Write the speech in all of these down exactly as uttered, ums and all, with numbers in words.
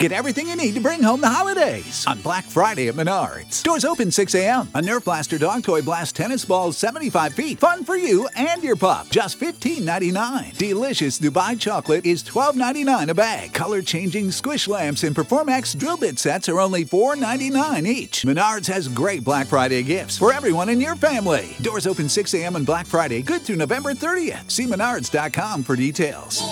Get everything you need to bring home the holidays on Black Friday at Menards. Doors open six a.m. A Nerf Blaster Dog Toy Blast tennis ball seventy-five feet. Fun for you and your pup. Just fifteen ninety-nine. Delicious Dubai chocolate is twelve ninety-nine a bag. Color-changing squish lamps and Performax drill bit sets are only four ninety-nine each. Menards has great Black Friday gifts for everyone in your family. Doors open six a.m. on Black Friday, good through November thirtieth. See menards dot com for details.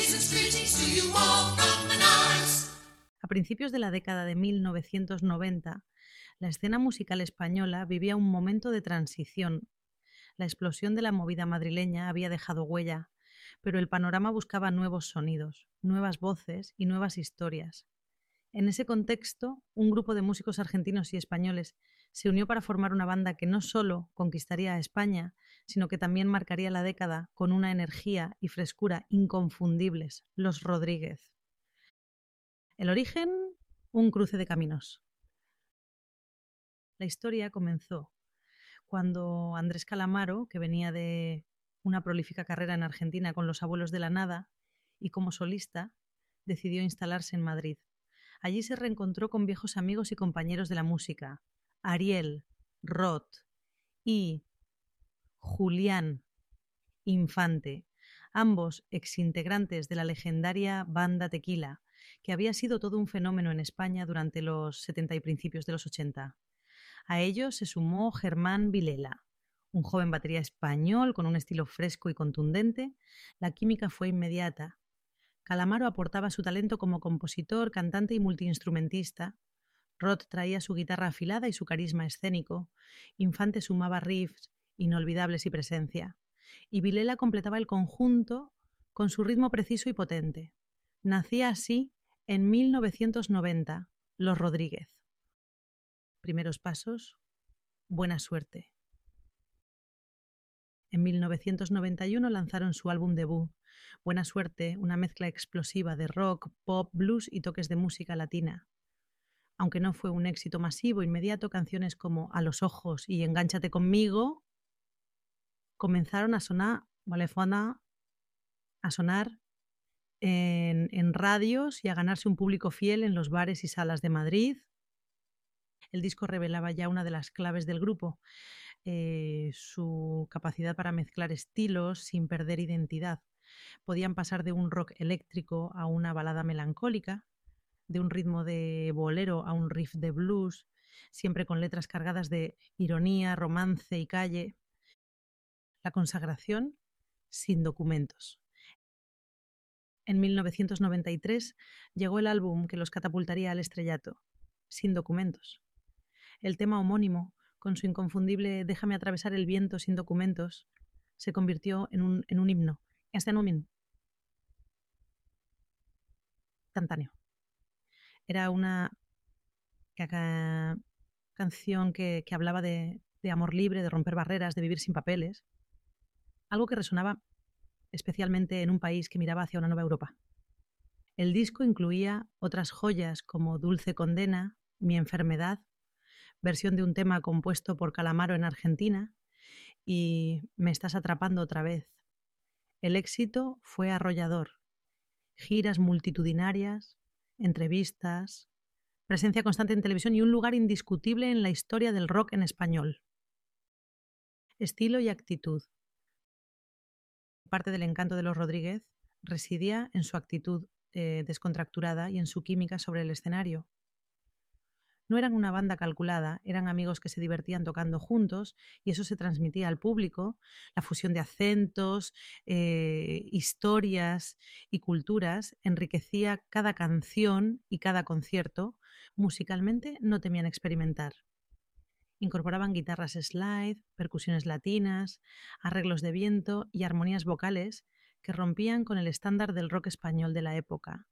A principios de la década de mil novecientos noventa, la escena musical española vivía un momento de transición. La explosión de la movida madrileña había dejado huella, pero el panorama buscaba nuevos sonidos, nuevas voces y nuevas historias. En ese contexto, un grupo de músicos argentinos y españoles se unió para formar una banda que no solo conquistaría a España, sino que también marcaría la década con una energía y frescura inconfundibles, Los Rodríguez. El origen, un cruce de caminos. La historia comenzó cuando Andrés Calamaro, que venía de una prolífica carrera en Argentina con Los Abuelos de la Nada y como solista, decidió instalarse en Madrid. Allí se reencontró con viejos amigos y compañeros de la música, Ariel, Rod y Julián Infante, ambos exintegrantes de la legendaria banda Tequila, que había sido todo un fenómeno en España durante los setenta y principios de los ochenta. A ellos se sumó Germán Vilela, un joven batería español con un estilo fresco y contundente. La química fue inmediata. Calamaro aportaba su talento como compositor, cantante y multiinstrumentista. Rod traía su guitarra afilada y su carisma escénico. Infante sumaba riffs inolvidables y presencia. Y Vilela completaba el conjunto con su ritmo preciso y potente. Nacía así, en mil novecientos noventa, Los Rodríguez. Primeros pasos, Buena Suerte. En mil novecientos noventa y uno lanzaron su álbum debut, Buena Suerte, una mezcla explosiva de rock, pop, blues y toques de música latina. Aunque no fue un éxito masivo inmediato, canciones como A los ojos y Engánchate conmigo comenzaron a sonar, a sonar En, en radios y a ganarse un público fiel en los bares y salas de Madrid. El disco revelaba ya una de las claves del grupo, eh, su capacidad para mezclar estilos sin perder identidad. Podían pasar de un rock eléctrico a una balada melancólica, de un ritmo de bolero a un riff de blues, siempre con letras cargadas de ironía, romance y calle. La consagración sin documentos. En mil novecientos noventa y tres llegó el álbum que los catapultaría al estrellato, Sin documentos. El tema homónimo, con su inconfundible Déjame atravesar el viento sin documentos, se convirtió en un, en un himno, hasta en un himno instantáneo. Era una ca- canción que, que hablaba de, de amor libre, de romper barreras, de vivir sin papeles, algo que resonaba especialmente en un país que miraba hacia una nueva Europa. El disco incluía otras joyas como Dulce Condena, Mi enfermedad, versión de un tema compuesto por Calamaro en Argentina, y Me estás atrapando otra vez. El éxito fue arrollador. Giras multitudinarias, entrevistas, presencia constante en televisión y un lugar indiscutible en la historia del rock en español. Estilo y actitud. Parte del encanto de Los Rodríguez residía en su actitud eh, descontracturada y en su química sobre el escenario. No eran una banda calculada, eran amigos que se divertían tocando juntos y eso se transmitía al público. La fusión de acentos, eh, historias y culturas enriquecía cada canción y cada concierto. Musicalmente no temían experimentar. Incorporaban guitarras slide, percusiones latinas, arreglos de viento y armonías vocales que rompían con el estándar del rock español de la época.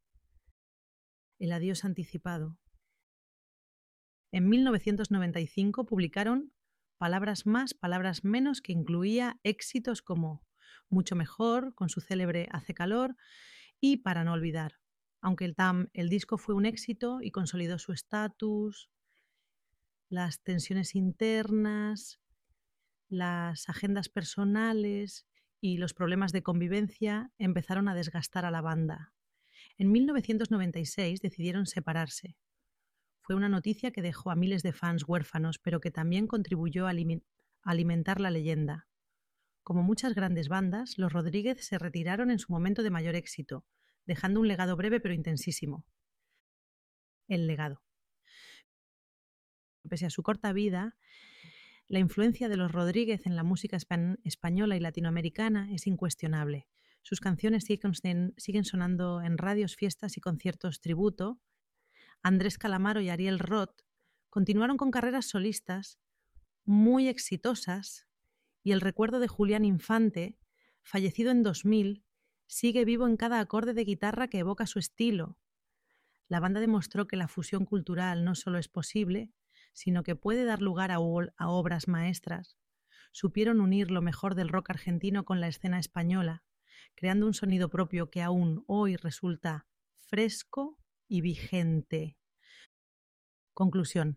El adiós anticipado. En mil novecientos noventa y cinco publicaron Palabras más, palabras menos, que incluía éxitos como Mucho mejor, con su célebre Hace calor, y Para no olvidar. Aunque el, tam, el disco fue un éxito y consolidó su estatus, las tensiones internas, las agendas personales y los problemas de convivencia empezaron a desgastar a la banda. En mil novecientos noventa y seis decidieron separarse. Fue una noticia que dejó a miles de fans huérfanos, pero que también contribuyó a alimentar la leyenda. Como muchas grandes bandas, los Rodríguez se retiraron en su momento de mayor éxito, dejando un legado breve pero intensísimo. El legado. Pese a su corta vida, la influencia de los Rodríguez en la música española y latinoamericana es incuestionable. Sus canciones siguen sonando en radios, fiestas y conciertos tributo. Andrés Calamaro y Ariel Roth continuaron con carreras solistas muy exitosas y el recuerdo de Julián Infante, fallecido en dos mil, sigue vivo en cada acorde de guitarra que evoca su estilo. La banda demostró que la fusión cultural no solo es posible, sino que puede dar lugar a, a obras maestras. Supieron unir lo mejor del rock argentino con la escena española, creando un sonido propio que aún hoy resulta fresco y vigente. Conclusión.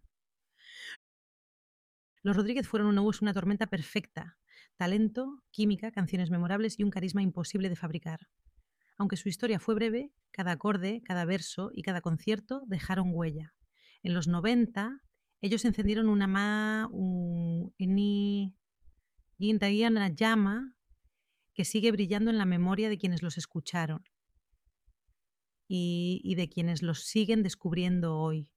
Los Rodríguez fueron una, una tormenta perfecta, talento, química, canciones memorables y un carisma imposible de fabricar. Aunque su historia fue breve, cada acorde, cada verso y cada concierto dejaron huella. En los noventa, ellos encendieron una ma, un, una llama que sigue brillando en la memoria de quienes los escucharon y, y de quienes los siguen descubriendo hoy.